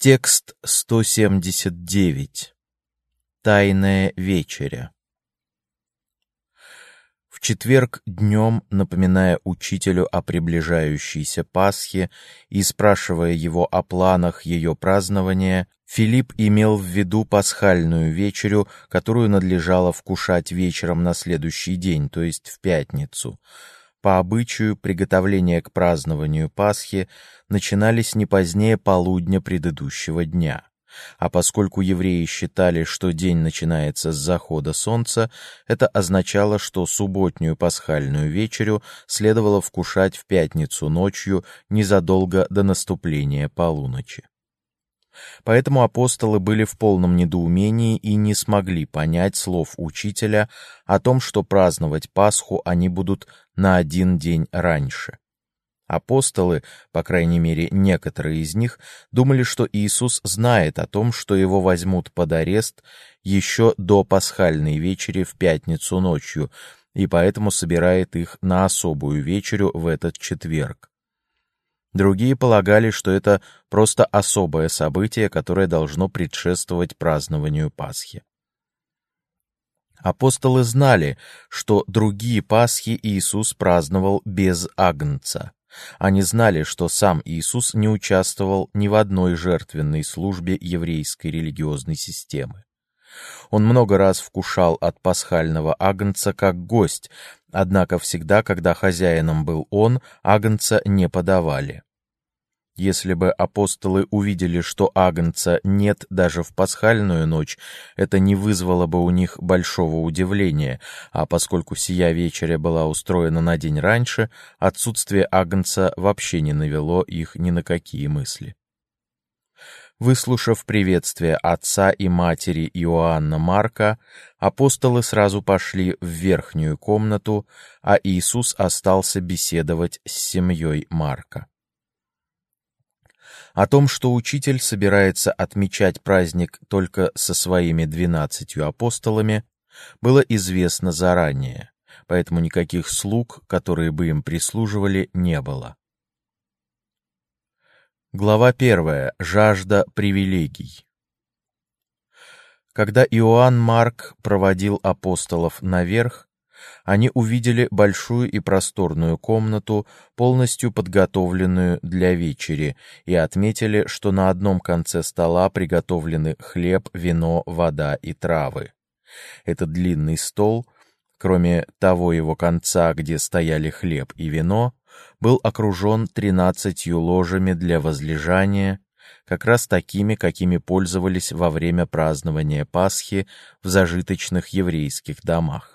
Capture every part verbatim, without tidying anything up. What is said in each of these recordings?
Текст сто семьдесят девять. Тайная вечеря. В четверг днем, напоминая учителю о приближающейся Пасхе и спрашивая его о планах ее празднования, Филипп имел в виду пасхальную вечерю, которую надлежало вкушать вечером на следующий день, то есть в пятницу. По обычаю, приготовления к празднованию Пасхи начинались не позднее полудня предыдущего дня. А поскольку евреи считали, что день начинается с захода солнца, это означало, что субботнюю пасхальную вечерю следовало вкушать в пятницу ночью, незадолго до наступления полуночи. Поэтому апостолы были в полном недоумении и не смогли понять слов учителя о том, что праздновать Пасху они будут на один день раньше. Апостолы, по крайней мере некоторые из них, думали, что Иисус знает о том, что его возьмут под арест еще до пасхальной вечери в пятницу ночью, и поэтому собирает их на особую вечерю в этот четверг. Другие полагали, что это просто особое событие, которое должно предшествовать празднованию Пасхи. Апостолы знали, что другие Пасхи Иисус праздновал без агнца. Они знали, что сам Иисус не участвовал ни в одной жертвенной службе еврейской религиозной системы. Он много раз вкушал от пасхального агнца как гость, однако всегда, когда хозяином был он, агнца не подавали. Если бы апостолы увидели, что агнца нет даже в пасхальную ночь, это не вызвало бы у них большого удивления, а поскольку сия вечеря была устроена на день раньше, отсутствие агнца вообще не навело их ни на какие мысли. Выслушав приветствие отца и матери Иоанна Марка, апостолы сразу пошли в верхнюю комнату, а Иисус остался беседовать с семьей Марка. О том, что учитель собирается отмечать праздник только со своими двенадцатью апостолами, было известно заранее, поэтому никаких слуг, которые бы им прислуживали, не было. Глава первая. Жажда привилегий. Когда Иоанн Марк проводил апостолов наверх, они увидели большую и просторную комнату, полностью подготовленную для вечери, и отметили, что на одном конце стола приготовлены хлеб, вино, вода и травы. Этот длинный стол, кроме того его конца, где стояли хлеб и вино, был окружен тринадцатью ложами для возлежания, как раз такими, какими пользовались во время празднования Пасхи в зажиточных еврейских домах.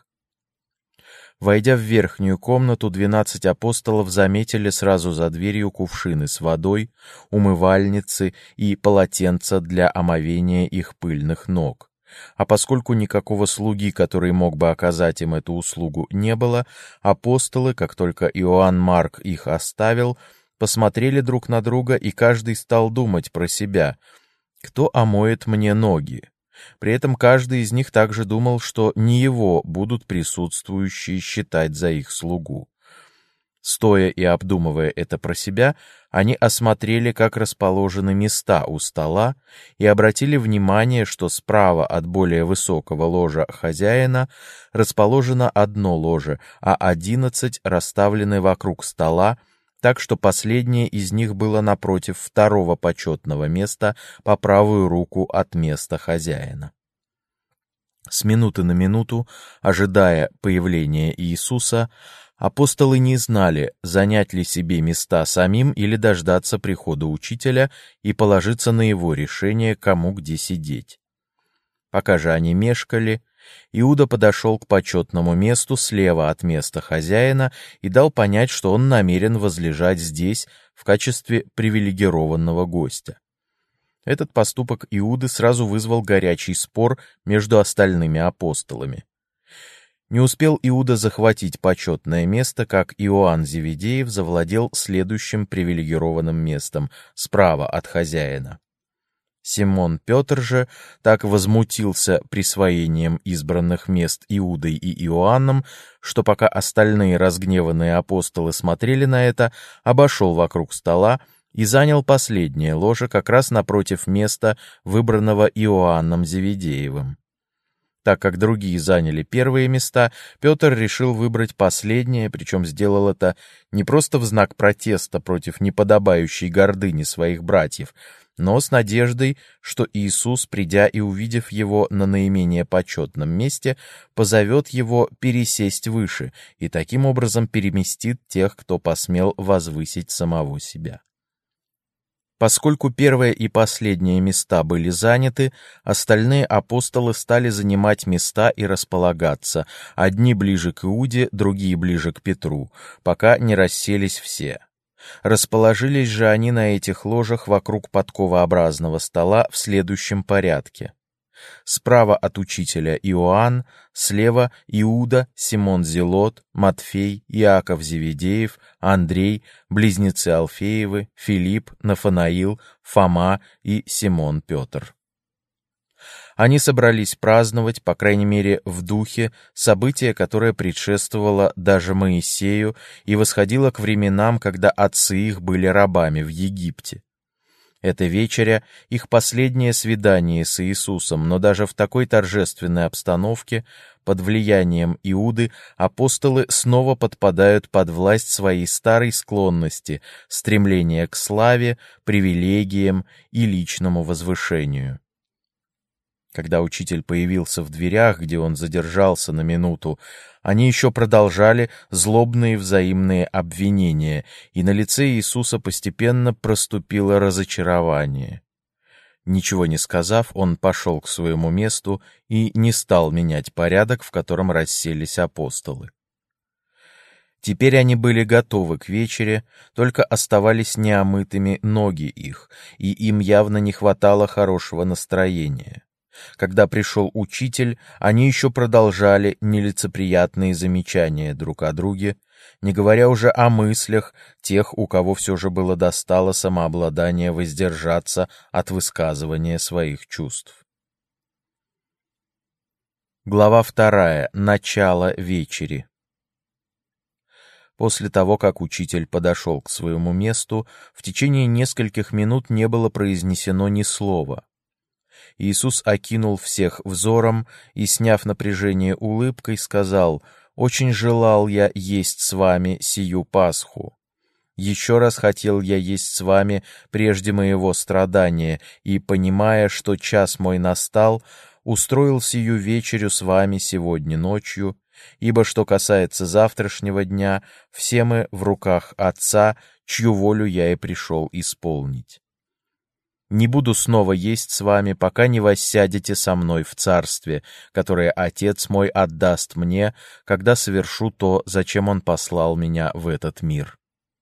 Войдя в верхнюю комнату, двенадцать апостолов заметили сразу за дверью кувшины с водой, умывальницы и полотенца для омовения их пыльных ног. А поскольку никакого слуги, который мог бы оказать им эту услугу, не было, апостолы, как только Иоанн Марк их оставил, посмотрели друг на друга, и каждый стал думать про себя: «Кто омоет мне ноги?» При этом каждый из них также думал, что не его будут присутствующие считать за их слугу. Стоя и обдумывая это про себя, они осмотрели, как расположены места у стола, и обратили внимание, что справа от более высокого ложа хозяина расположено одно ложе, а одиннадцать расставлены вокруг стола, так что последнее из них было напротив второго почетного места по правую руку от места хозяина. С минуты на минуту, ожидая появления Иисуса, апостолы не знали, занять ли себе места самим или дождаться прихода учителя и положиться на его решение, кому где сидеть. Пока же они мешкали, Иуда подошел к почетному месту слева от места хозяина и дал понять, что он намерен возлежать здесь в качестве привилегированного гостя. Этот поступок Иуды сразу вызвал горячий спор между остальными апостолами. Не успел Иуда захватить почетное место, как Иоанн Зеведеев завладел следующим привилегированным местом, справа от хозяина. Симон Петр же так возмутился присвоением избранных мест Иудой и Иоанном, что пока остальные разгневанные апостолы смотрели на это, обошел вокруг стола и занял последнее ложе как раз напротив места, выбранного Иоанном Зеведеевым. Так как другие заняли первые места, Петр решил выбрать последнее, причем сделал это не просто в знак протеста против неподобающей гордыни своих братьев, но с надеждой, что Иисус, придя и увидев его на наименее почетном месте, позовет его пересесть выше и таким образом переместит тех, кто посмел возвысить самого себя. Поскольку первое и последнее места были заняты, остальные апостолы стали занимать места и располагаться, одни ближе к Иуде, другие ближе к Петру, пока не расселись все. Расположились же они на этих ложах вокруг подковообразного стола в следующем порядке. Справа от учителя Иоанн, слева Иуда, Симон Зелот, Матфей, Иаков Зеведеев, Андрей, близнецы Алфеевы, Филипп, Нафанаил, Фома и Симон Петр. Они собрались праздновать, по крайней мере в духе, событие, которое предшествовало даже Моисею и восходило к временам, когда отцы их были рабами в Египте. Эта вечеря — их последнее свидание с Иисусом, но даже в такой торжественной обстановке, под влиянием Иуды, апостолы снова подпадают под власть своей старой склонности, стремления к славе, привилегиям и личному возвышению. Когда учитель появился в дверях, где он задержался на минуту, они еще продолжали злобные взаимные обвинения, и на лице Иисуса постепенно проступило разочарование. Ничего не сказав, он пошел к своему месту и не стал менять порядок, в котором расселись апостолы. Теперь они были готовы к вечере, только оставались неомытыми ноги их, и им явно не хватало хорошего настроения. Когда пришел учитель, они еще продолжали нелицеприятные замечания друг о друге, не говоря уже о мыслях тех, у кого все же было достало самообладание воздержаться от высказывания своих чувств. Глава вторая. Начало вечери. После того, как учитель подошел к своему месту, в течение нескольких минут не было произнесено ни слова. Иисус окинул всех взором и, сняв напряжение улыбкой, сказал: «Очень желал я есть с вами сию Пасху. Еще раз хотел я есть с вами прежде моего страдания, и, понимая, что час мой настал, устроил сию вечерю с вами сегодня ночью, ибо что касается завтрашнего дня, все мы в руках Отца, чью волю я и пришел исполнить. Не буду снова есть с вами, пока не воссядете со мной в царстве, которое Отец мой отдаст мне, когда совершу то, зачем Он послал меня в этот мир».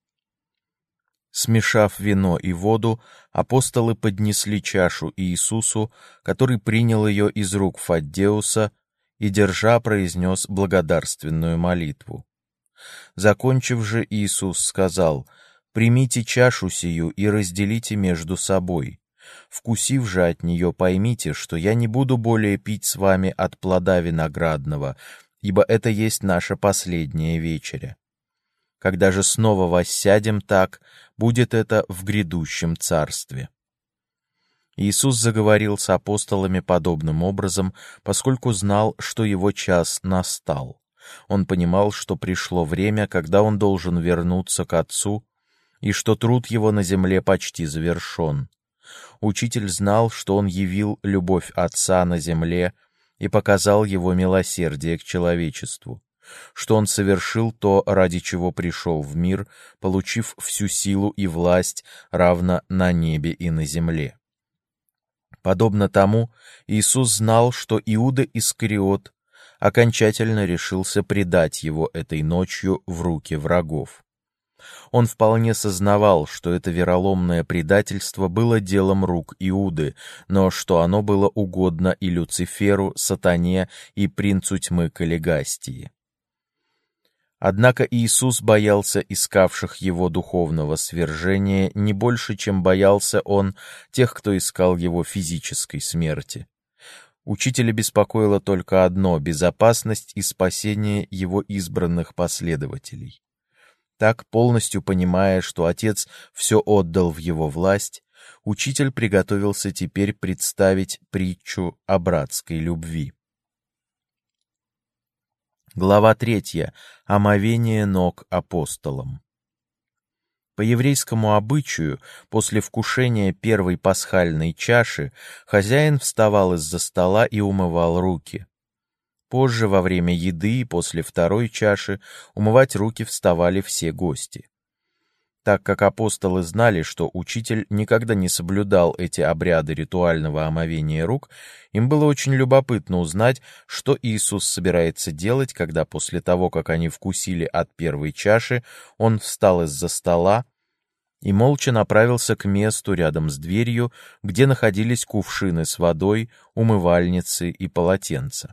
Смешав вино и воду, апостолы поднесли чашу Иисусу, который принял ее из рук Фаддеуса и, держа, произнес благодарственную молитву. Закончив же, Иисус сказал: «Примите чашу сию и разделите между собой. Вкусив же от нее, поймите, что я не буду более пить с вами от плода виноградного, ибо это есть наша последняя вечеря. Когда же снова воссядем так, будет это в грядущем царстве». Иисус заговорил с апостолами подобным образом, поскольку знал, что его час настал. Он понимал, что пришло время, когда он должен вернуться к Отцу, и что труд его на земле почти завершен. Учитель знал, что он явил любовь Отца на земле и показал его милосердие к человечеству, что он совершил то, ради чего пришел в мир, получив всю силу и власть, равно на небе и на земле. Подобно тому, Иисус знал, что Иуда Искариот окончательно решился предать его этой ночью в руки врагов. Он вполне сознавал, что это вероломное предательство было делом рук Иуды, но что оно было угодно и Люциферу, Сатане и принцу тьмы Каллигастии. Однако Иисус боялся искавших его духовного свержения не больше, чем боялся он тех, кто искал его физической смерти. Учителя беспокоило только одно — безопасность и спасение его избранных последователей. Так, полностью понимая, что отец все отдал в его власть, учитель приготовился теперь представить притчу о братской любви. Глава третья. Омовение ног апостолам. По еврейскому обычаю, после вкушения первой пасхальной чаши, хозяин вставал из-за стола и умывал руки. Позже, во время еды и после второй чаши, умывать руки вставали все гости. Так как апостолы знали, что учитель никогда не соблюдал эти обряды ритуального омовения рук, им было очень любопытно узнать, что Иисус собирается делать, когда после того, как они вкусили от первой чаши, он встал из-за стола и молча направился к месту рядом с дверью, где находились кувшины с водой, умывальницы и полотенца.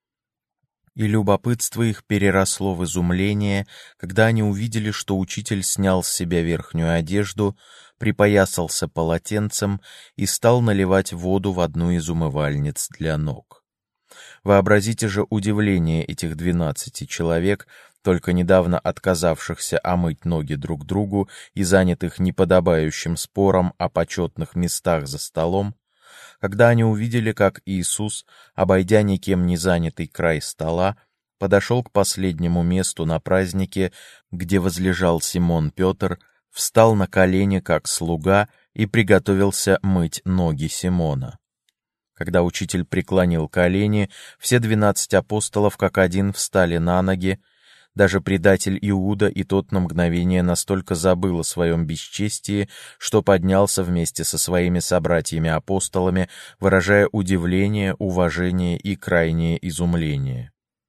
И любопытство их переросло в изумление, когда они увидели, что учитель снял с себя верхнюю одежду, припоясался полотенцем и стал наливать воду в одну из умывальниц для ног. Вообразите же удивление этих двенадцати человек, только недавно отказавшихся омыть ноги друг другу и занятых неподобающим спором о почетных местах за столом, когда они увидели, как Иисус, обойдя никем не занятый край стола, подошел к последнему месту на празднике, где возлежал Симон Петр, встал на колени как слуга и приготовился мыть ноги Симона. Когда учитель преклонил колени, все двенадцать апостолов как один встали на ноги. Даже предатель Иуда и тот на мгновение настолько забыл о своем бесчестии, что поднялся вместе со своими собратьями-апостолами, выражая удивление, уважение и крайнее изумление.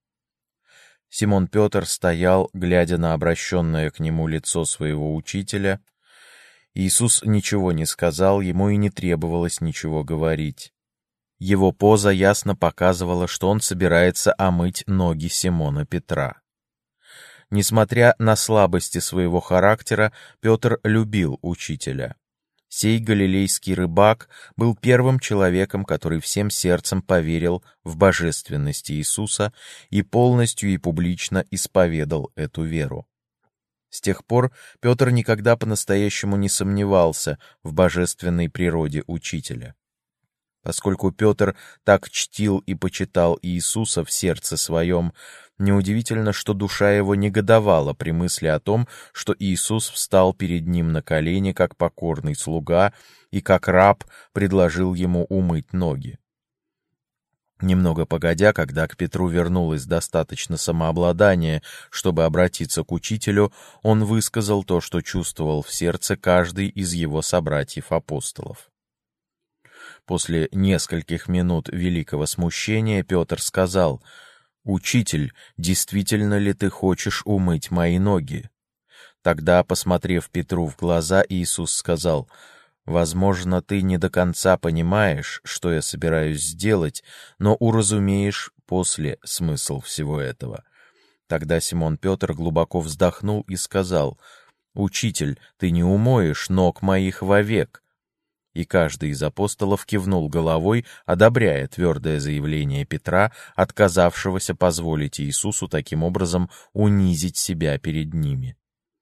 Симон Петр стоял, глядя на обращенное к нему лицо своего учителя. Иисус ничего не сказал, ему и не требовалось ничего говорить. Его поза ясно показывала, что он собирается омыть ноги Симона Петра. Несмотря на слабости своего характера, Петр любил учителя. Сей галилейский рыбак был первым человеком, который всем сердцем поверил в божественность Иисуса и полностью и публично исповедал эту веру. С тех пор Петр никогда по-настоящему не сомневался в божественной природе учителя. Поскольку Петр так чтил и почитал Иисуса в сердце своем, неудивительно, что душа его негодовала при мысли о том, что Иисус встал перед ним на колени, как покорный слуга, и как раб предложил ему умыть ноги. Немного погодя, когда к Петру вернулось достаточно самообладания, чтобы обратиться к учителю, он высказал то, что чувствовал в сердце каждый из его собратьев-апостолов. После нескольких минут великого смущения Петр сказал: «Учитель, действительно ли ты хочешь умыть мои ноги?» Тогда, посмотрев Петру в глаза, Иисус сказал: «Возможно, ты не до конца понимаешь, что я собираюсь сделать, но уразумеешь после смысл всего этого». Тогда Симон Петр глубоко вздохнул и сказал: «Учитель, ты не умоешь ног моих вовек». И каждый из апостолов кивнул головой, одобряя твердое заявление Петра, отказавшегося позволить Иисусу таким образом унизить себя перед ними.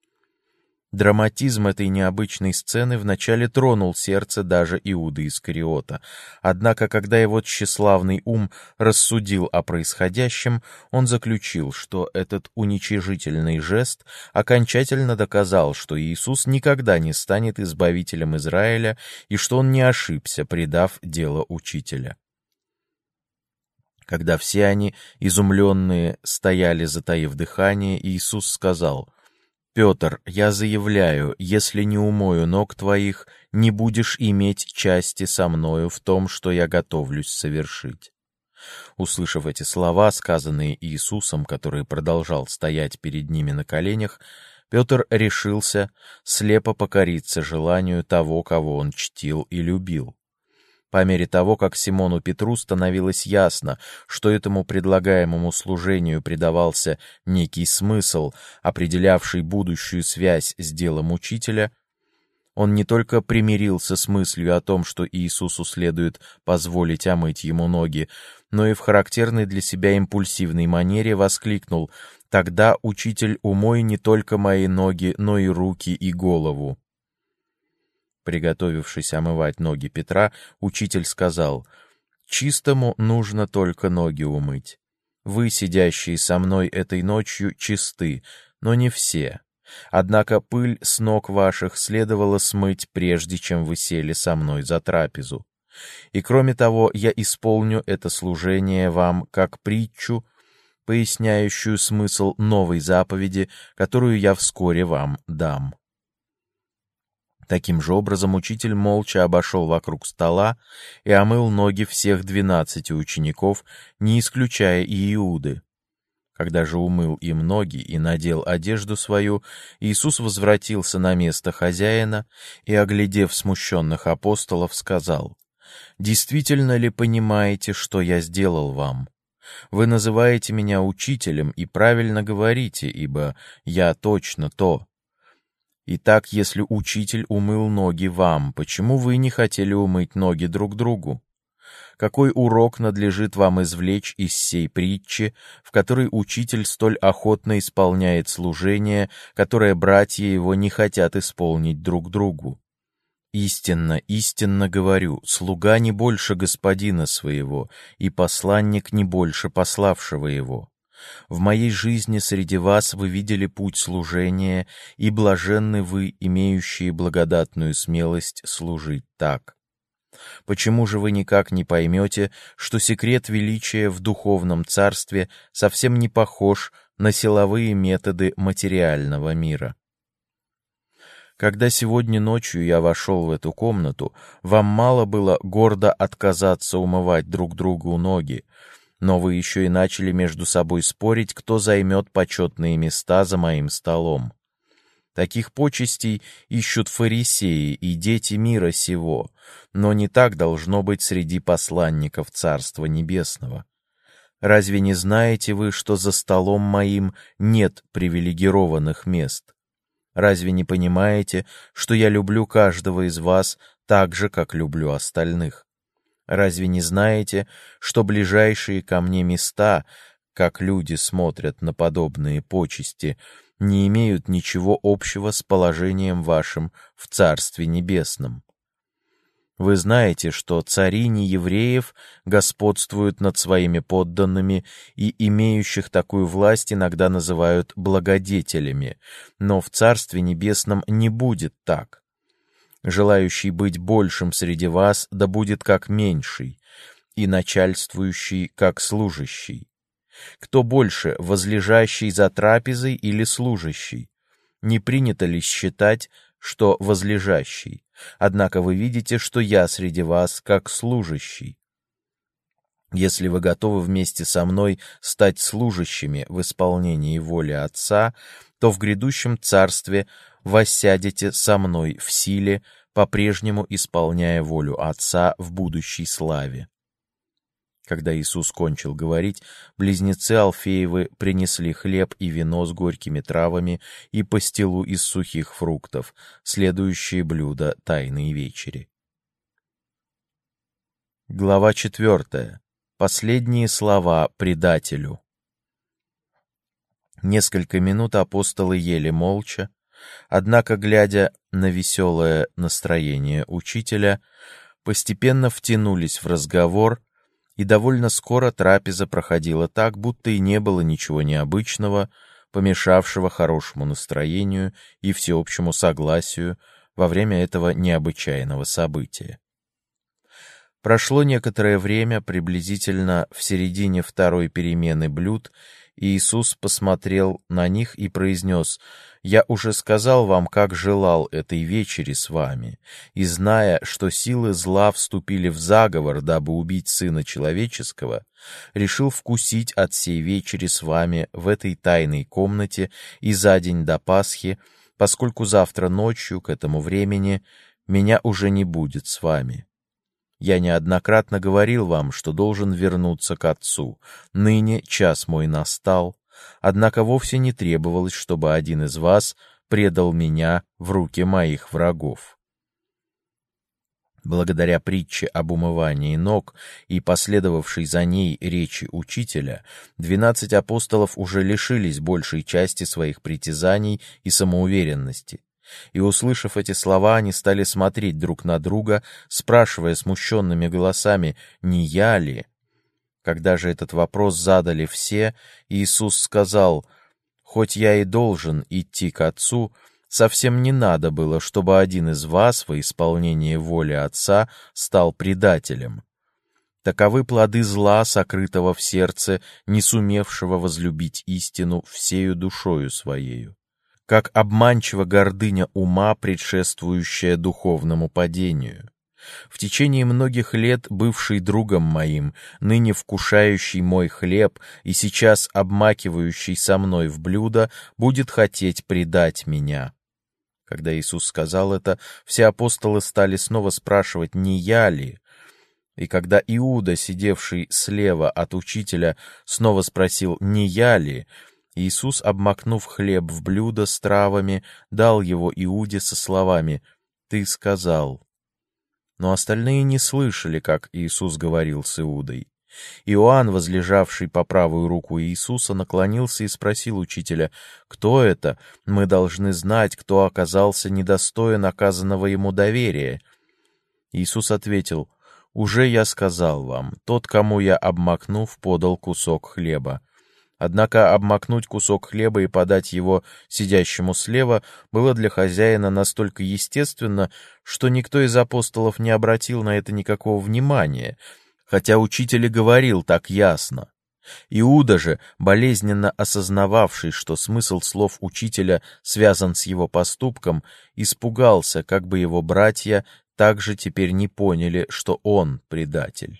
Драматизм этой необычной сцены вначале тронул сердце даже Иуды Искариота. Однако, когда его тщеславный ум рассудил о происходящем, он заключил, что этот уничижительный жест окончательно доказал, что Иисус никогда не станет избавителем Израиля и что он не ошибся, предав дело учителя. Когда все они, изумленные, стояли, затаив дыхание, Иисус сказал: «Петр, я заявляю, если не умою ног твоих, не будешь иметь части со мною в том, что я готовлюсь совершить». Услышав эти слова, сказанные Иисусом, который продолжал стоять перед ними на коленях, Петр решился слепо покориться желанию того, кого он чтил и любил. По мере того, как Симону Петру становилось ясно, что этому предлагаемому служению придавался некий смысл, определявший будущую связь с делом учителя, он не только примирился с мыслью о том, что Иисусу следует позволить омыть ему ноги, но и в характерной для себя импульсивной манере воскликнул: Тогда, учитель, умой не только мои ноги, но и руки и голову». Приготовившись омывать ноги Петра, учитель сказал: «Чистому нужно только ноги умыть. Вы, сидящие со мной этой ночью, чисты, но не все. Однако пыль с ног ваших следовало смыть, прежде чем вы сели со мной за трапезу. И кроме того, я исполню это служение вам как притчу, поясняющую смысл новой заповеди, которую я вскоре вам дам». Таким же образом учитель молча обошел вокруг стола и омыл ноги всех двенадцати учеников, не исключая и Иуды. Когда же умыл им ноги и надел одежду свою, Иисус возвратился на место хозяина и, оглядев смущенных апостолов, сказал: «Действительно ли понимаете, что я сделал вам? Вы называете меня учителем и правильно говорите, ибо я точно то. Итак, если учитель умыл ноги вам, почему вы не хотели умыть ноги друг другу? Какой урок надлежит вам извлечь из сей притчи, в которой учитель столь охотно исполняет служение, которое братья его не хотят исполнить друг другу? Истинно, истинно говорю, слуга не больше господина своего, и посланник не больше пославшего его. В моей жизни среди вас вы видели путь служения, и блаженны вы, имеющие благодатную смелость служить так. Почему же вы никак не поймете, что секрет величия в духовном царстве совсем не похож на силовые методы материального мира? Когда сегодня ночью я вошел в эту комнату, вам мало было гордо отказаться умывать друг другу ноги, но вы еще и начали между собой спорить, кто займет почетные места за моим столом. Таких почестей ищут фарисеи и дети мира сего, но не так должно быть среди посланников Царства Небесного. Разве не знаете вы, что за столом моим нет привилегированных мест? Разве не понимаете, что я люблю каждого из вас так же, как люблю остальных? Разве не знаете, что ближайшие ко мне места, как люди смотрят на подобные почести, не имеют ничего общего с положением вашим в Царстве Небесном? Вы знаете, что цари неевреев господствуют над своими подданными, и имеющих такую власть иногда называют благодетелями, но в Царстве Небесном не будет так. Желающий быть большим среди вас, да будет как меньший, и начальствующий как служащий. Кто больше, возлежащий за трапезой или служащий? Не принято ли считать, что возлежащий? Однако вы видите, что я среди вас как служащий. Если вы готовы вместе со мной стать служащими в исполнении воли Отца, то в грядущем царстве воссядете со мной в силе, по-прежнему исполняя волю Отца в будущей славе». Когда Иисус кончил говорить, близнецы Алфеевы принесли хлеб и вино с горькими травами и пастилу из сухих фруктов, следующие блюда Тайной вечери. Глава четвертая. Последние слова предателю. Несколько минут апостолы ели молча, однако, глядя на веселое настроение учителя, постепенно втянулись в разговор, и довольно скоро трапеза проходила так, будто и не было ничего необычного, помешавшего хорошему настроению и всеобщему согласию во время этого необычайного события. Прошло некоторое время, приблизительно в середине второй перемены блюд, и Иисус посмотрел на них и произнес: «Я уже сказал вам, как желал этой вечери с вами, и, зная, что силы зла вступили в заговор, дабы убить Сына Человеческого, решил вкусить от сей вечери с вами в этой тайной комнате и за день до Пасхи, поскольку завтра ночью к этому времени меня уже не будет с вами. Я неоднократно говорил вам, что должен вернуться к Отцу. Ныне час мой настал, однако вовсе не требовалось, чтобы один из вас предал меня в руки моих врагов». Благодаря притче об умывании ног и последовавшей за ней речи учителя, двенадцать апостолов уже лишились большей части своих притязаний и самоуверенности. И, услышав эти слова, они стали смотреть друг на друга, спрашивая смущенными голосами: «Не я ли?» Когда же этот вопрос задали все, Иисус сказал: «Хоть я и должен идти к Отцу, совсем не надо было, чтобы один из вас во исполнение воли Отца стал предателем. Таковы плоды зла, сокрытого в сердце, не сумевшего возлюбить истину всею душою своею. Как обманчива гордыня ума, предшествующая духовному падению. В течение многих лет бывший другом моим, ныне вкушающий мой хлеб и сейчас обмакивающий со мной в блюдо, будет хотеть предать меня». Когда Иисус сказал это, все апостолы стали снова спрашивать, не я ли? И когда Иуда, сидевший слева от учителя, снова спросил, не я ли? Иисус, обмакнув хлеб в блюдо с травами, дал его Иуде со словами: «Ты сказал». Но остальные не слышали, как Иисус говорил с Иудой. Иоанн, возлежавший по правую руку Иисуса, наклонился и спросил учителя: «Кто это? Мы должны знать, кто оказался недостоин оказанного ему доверия». Иисус ответил: «Уже я сказал вам, тот, кому я, обмакнув, подал кусок хлеба». Однако обмакнуть кусок хлеба и подать его сидящему слева было для хозяина настолько естественно, что никто из апостолов не обратил на это никакого внимания, хотя учитель и говорил так ясно. Иуда же, болезненно осознававший, что смысл слов учителя связан с его поступком, испугался, как бы его братья также теперь не поняли, что он предатель.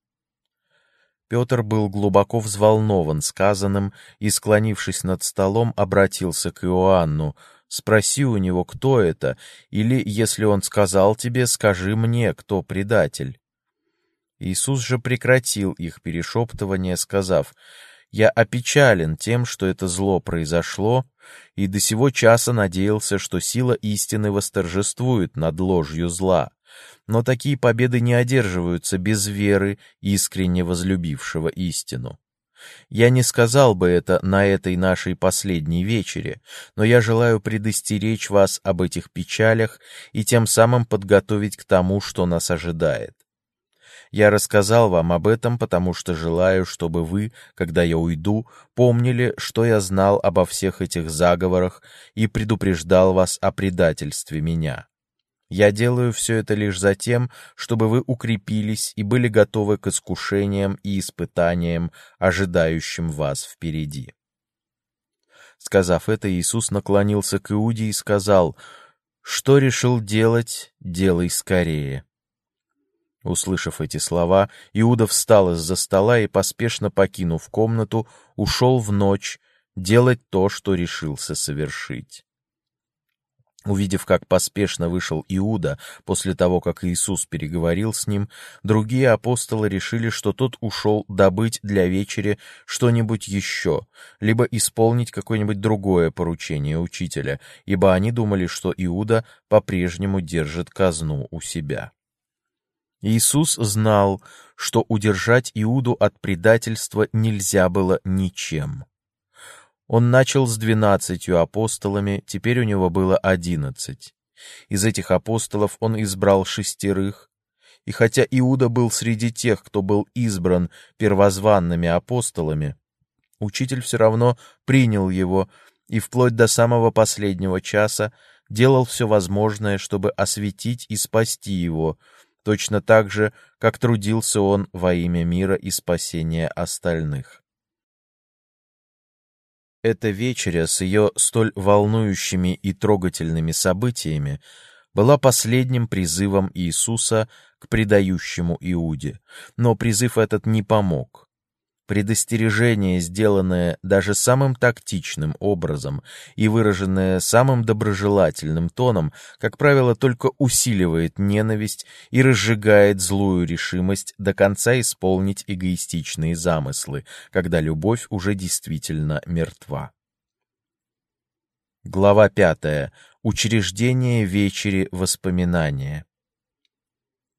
Петр был глубоко взволнован сказанным и, склонившись над столом, обратился к Иоанну: «Спроси у него, кто это, или, если он сказал тебе, скажи мне, кто предатель». Иисус же прекратил их перешептывание, сказав: «Я опечален тем, что это зло произошло, и до сего часа надеялся, что сила истины восторжествует над ложью зла. Но такие победы не одерживаются без веры искренне возлюбившего истину. Я не сказал бы это на этой нашей последней вечере, но я желаю предостеречь вас об этих печалях и тем самым подготовить к тому, что нас ожидает. Я рассказал вам об этом, потому что желаю, чтобы вы, когда я уйду, помнили, что я знал обо всех этих заговорах и предупреждал вас о предательстве меня. Я делаю все это лишь за тем, чтобы вы укрепились и были готовы к искушениям и испытаниям, ожидающим вас впереди». Сказав это, Иисус наклонился к Иуде и сказал: «Что решил делать, делай скорее». Услышав эти слова, Иуда встал из-за стола и, поспешно покинув комнату, ушел в ночь делать то, что решился совершить. Увидев, как поспешно вышел Иуда после того, как Иисус переговорил с ним, другие апостолы решили, что тот ушел добыть для вечери что-нибудь еще, либо исполнить какое-нибудь другое поручение учителя, ибо они думали, что Иуда по-прежнему держит казну у себя. Иисус знал, что удержать Иуду от предательства нельзя было ничем. Он начал с двенадцатью апостолами, теперь у него было одиннадцать. Из этих апостолов он избрал шестерых, и хотя Иуда был среди тех, кто был избран первозванными апостолами, учитель все равно принял его и вплоть до самого последнего часа делал все возможное, чтобы осветить и спасти его, точно так же, как трудился он во имя мира и спасения остальных. Эта вечеря с ее столь волнующими и трогательными событиями была последним призывом Иисуса к предающему Иуде, но призыв этот не помог. Предостережение, сделанное даже самым тактичным образом и выраженное самым доброжелательным тоном, как правило, только усиливает ненависть и разжигает злую решимость до конца исполнить эгоистичные замыслы, когда любовь уже действительно мертва. Глава пятая. Учреждение вечери воспоминания.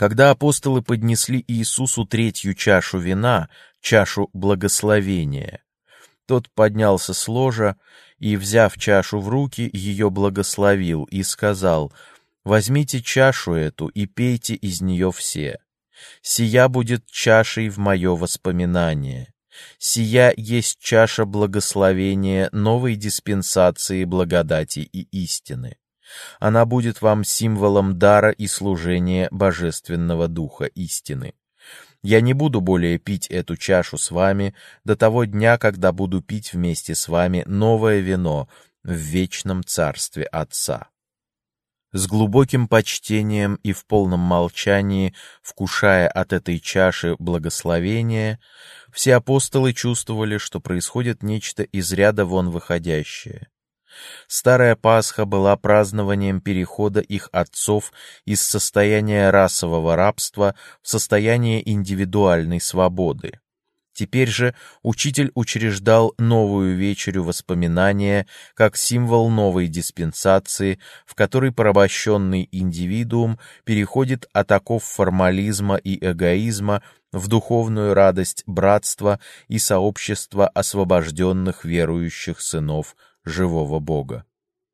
Когда апостолы поднесли Иисусу третью чашу вина, чашу благословения, тот поднялся с ложа и, взяв чашу в руки, ее благословил и сказал: «Возьмите чашу эту и пейте из нее все. Сия будет чашей в мое воспоминание. Сия есть чаша благословения новой диспенсации благодати и истины. Она будет вам символом дара и служения Божественного Духа истины. Я не буду более пить эту чашу с вами до того дня, когда буду пить вместе с вами новое вино в вечном царстве Отца». С глубоким почтением и в полном молчании, вкушая от этой чаши благословения, все апостолы чувствовали, что происходит нечто из ряда вон выходящее. Старая Пасха была празднованием перехода их отцов из состояния расового рабства в состояние индивидуальной свободы. Теперь же учитель учреждал новую вечерю воспоминания как символ новой диспенсации, в которой порабощенный индивидуум переходит от оков формализма и эгоизма в духовную радость братства и сообщества освобожденных верующих сынов живого Бога.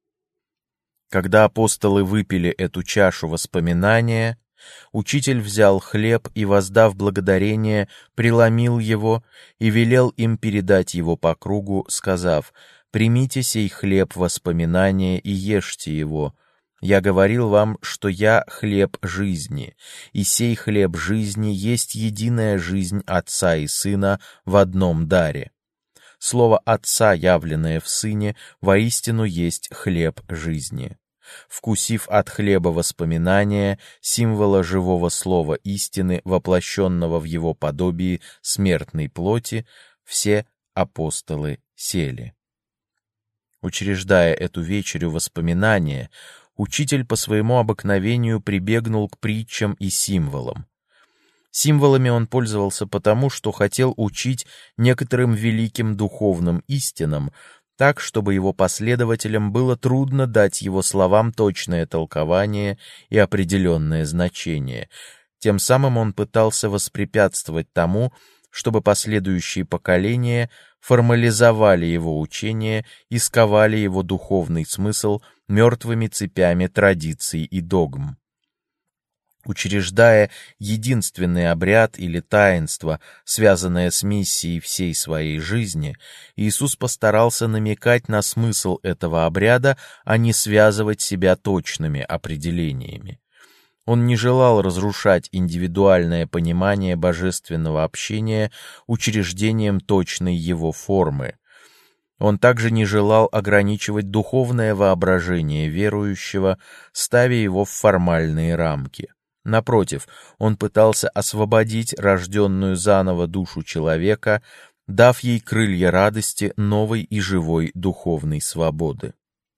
Когда апостолы выпили эту чашу воспоминания, учитель взял хлеб и, воздав благодарение, преломил его и велел им передать его по кругу, сказав: «Примите сей хлеб воспоминания и ешьте его. Я говорил вам, что я хлеб жизни, и сей хлеб жизни есть единая жизнь Отца и Сына в одном даре. Слово Отца, явленное в Сыне, воистину есть хлеб жизни». Вкусив от хлеба воспоминания, символа живого слова истины, воплощенного в его подобии смертной плоти, все апостолы сели. Учреждая эту вечерю воспоминания, учитель по своему обыкновению прибегнул к притчам и символам. Символами он пользовался потому, что хотел учить некоторым великим духовным истинам, так, чтобы его последователям было трудно дать его словам точное толкование и определенное значение. Тем самым он пытался воспрепятствовать тому, чтобы последующие поколения формализовали его учение и сковали его духовный смысл мертвыми цепями традиций и догм. Учреждая единственный обряд или таинство, связанное с миссией всей своей жизни, Иисус постарался намекать на смысл этого обряда, а не связывать себя точными определениями. Он не желал разрушать индивидуальное понимание божественного общения учреждением точной его формы. Он также не желал ограничивать духовное воображение верующего, ставя его в формальные рамки. Напротив, он пытался освободить рожденную заново душу человека, дав ей крылья радости новой и живой духовной свободы.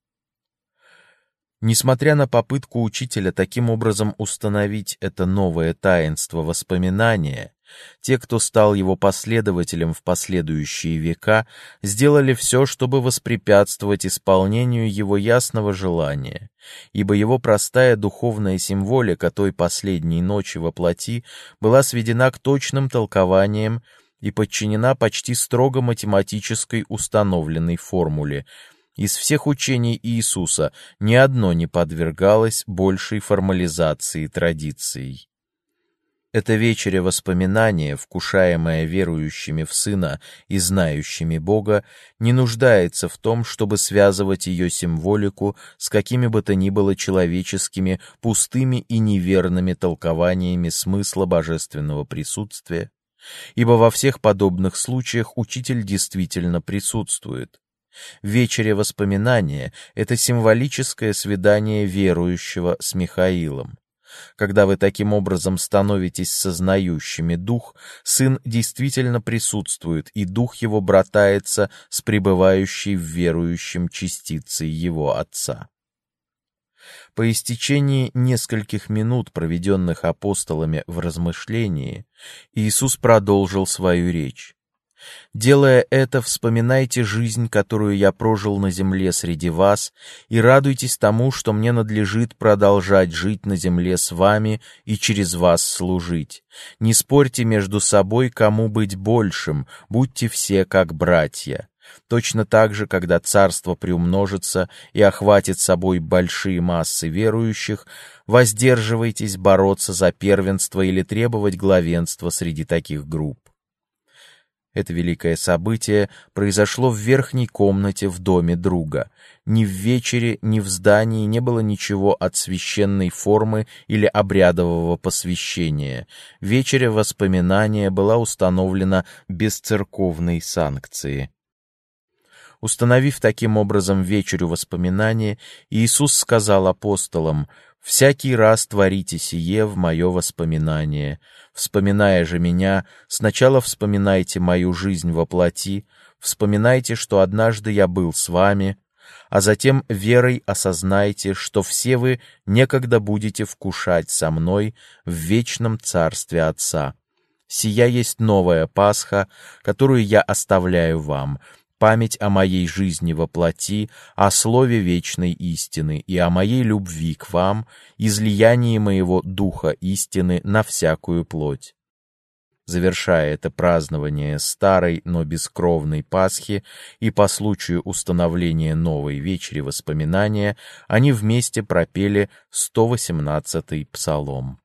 Несмотря на попытку учителя таким образом установить это новое таинство воспоминания, те, кто стал его последователем в последующие века, сделали все, чтобы воспрепятствовать исполнению его ясного желания, ибо его простая духовная символика той последней ночи во плоти была сведена к точным толкованиям и подчинена почти строго математической установленной формуле. Из всех учений Иисуса ни одно не подвергалось большей формализации традицией. Эта вечеря воспоминания, вкушаемая верующими в Сына и знающими Бога, не нуждается в том, чтобы связывать ее символику с какими бы то ни было человеческими, пустыми и неверными толкованиями смысла божественного присутствия, ибо во всех подобных случаях учитель действительно присутствует. Вечеря воспоминания — это символическое свидание верующего с Михаилом. Когда вы таким образом становитесь сознающими Дух, Сын действительно присутствует, и Дух Его братается с пребывающей в верующем частицей Его Отца. По истечении нескольких минут, проведенных апостолами в размышлении, Иисус продолжил свою речь. Делая это, вспоминайте жизнь, которую я прожил на земле среди вас, и радуйтесь тому, что мне надлежит продолжать жить на земле с вами и через вас служить. Не спорьте между собой, кому быть большим, будьте все как братья. Точно так же, когда царство приумножится и охватит собой большие массы верующих, воздерживайтесь бороться за первенство или требовать главенства среди таких групп. Это великое событие произошло в верхней комнате в доме друга. Ни в вечере, ни в здании не было ничего от священной формы или обрядового посвящения. Вечеря воспоминания была установлена без церковной санкции. Установив таким образом вечерю воспоминания, Иисус сказал апостолам: «Всякий раз творите сие в мое воспоминание. Вспоминая же меня, сначала вспоминайте мою жизнь во плоти, вспоминайте, что однажды я был с вами, а затем верой осознайте, что все вы некогда будете вкушать со мной в вечном царстве Отца. Сия есть новая Пасха, которую я оставляю вам, память о моей жизни во плоти, о слове вечной истины и о моей любви к вам, излиянии моего духа истины на всякую плоть». Завершая это празднование старой, но бескровной Пасхи и по случаю установления новой вечери воспоминания, они вместе пропели сто восемнадцатый псалом.